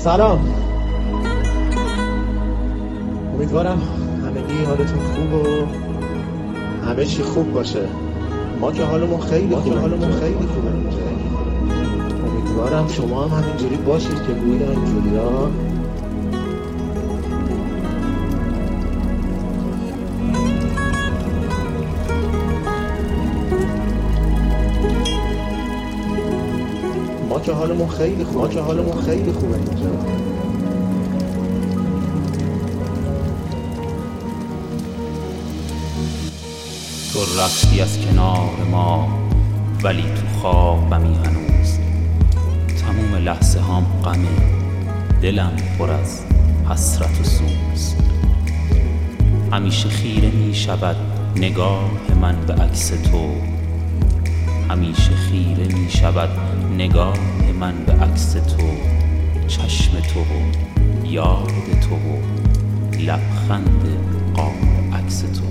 سلام. امیدوارم همگی حالتون خوب و همه چی خوب باشه. ما که حالمون خیلی خوبه. امیدوارم شما هم همینجوری باشید که بوید اینجوری ها. ما که حالمون خیلی خوبه اینجا. تو رفتی از کنار ما ولی تو خوابمی هنوز. تموم لحظه هام غمه، دلم پر از حسرت و سوز. همیشه خیره می شود نگاه من به عکس تو. همیشه خیره می شود نگاه من به عکس تو. چشم تو و یاد تو و لبخند قاب عکس تو.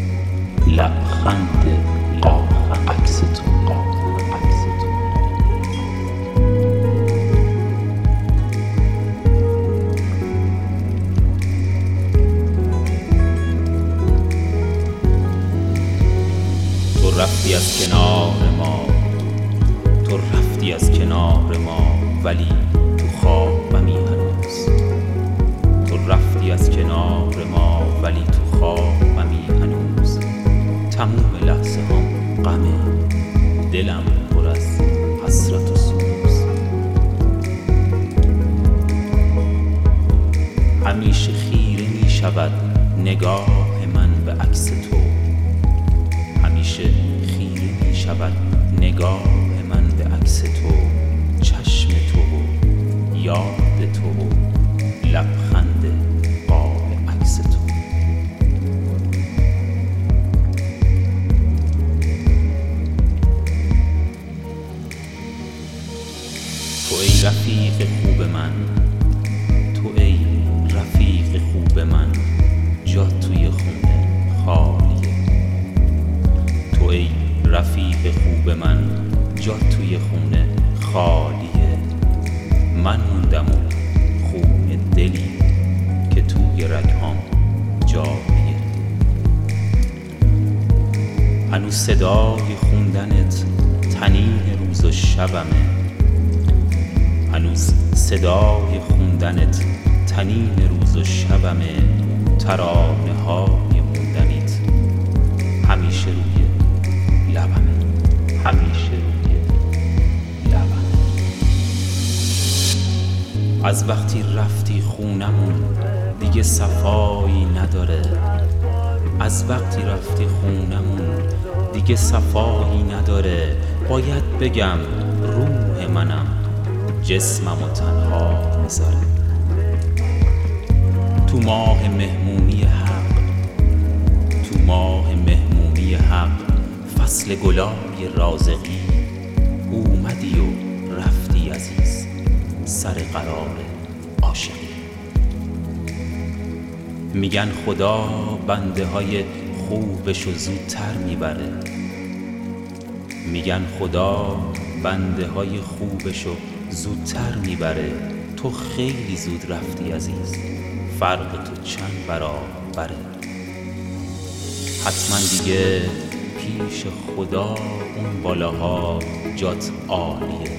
لبخند قاب عکس تو. تو رفتی از کنار ما، تو رفتی از کنار ما ولی تو خوابمی هنوز. تو رفتی از کنار ما ولی تو خوابمی هنوز. تموم لحظه هم غمه، دلم پر از حسرت و سوز. همیشه خیره می شود نگاه من به عکس تو. همیشه خیره می شود نگاه من به عکس تو. چشم تو و یاد تو و لبخند قاب عکس تو. تو ای رفیق خوب من، تو ای رفیق خوب من، جا توی خونه خالیه. تو ای رفیق خوب من، جا توی خونه خالیه. من موندم و خون دلی که توی رگهام جاییه. هنوز صدای خوندنت طنین روز و شبمه. هنوز صدای خوندنت طنین روز و شبمه. ترانه های موندنیت همیشه روی لبمه. همیشه روی لبمه. از وقتی رفتی خونمون دیگه صفایی نداره. از وقتی رفتی خونمون دیگه صفایی نداره. باید بگم روح منم جسممو تنها میذاره. تو ماه مهمونی حق، تو ماه مهمونی حق، فصل گلای رازقی اومدی و رفتی عزیز، سر قرار عاشقی. میگن خدا بنده های خوبشو زودتر میبره. میگن خدا بنده های خوبشو زودتر میبره. تو خیلی زود رفتی عزیز، فرق تو چند برابره. حتما دیگه پیش خدا اون بالاها جات عالیه.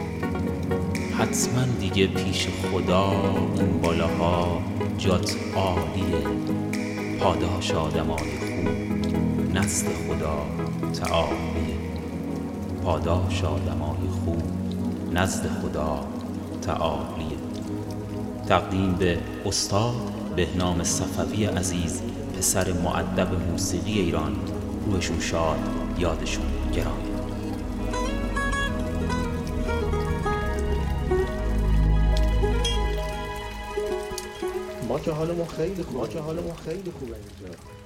حتما دیگه پیش خدا اون بالاها جات عالیه. پاداش آدمای خوب نزد خدا تعالیه. پاداش آدمای خوب نزد خدا تعالیه. تقدیم به استاد بهنام صفوی عزیز، پسر مؤدب موسیقی ایران. روحشون شاد، یادشون گرامی. ما که حالمون خیلی خوبه اینجا.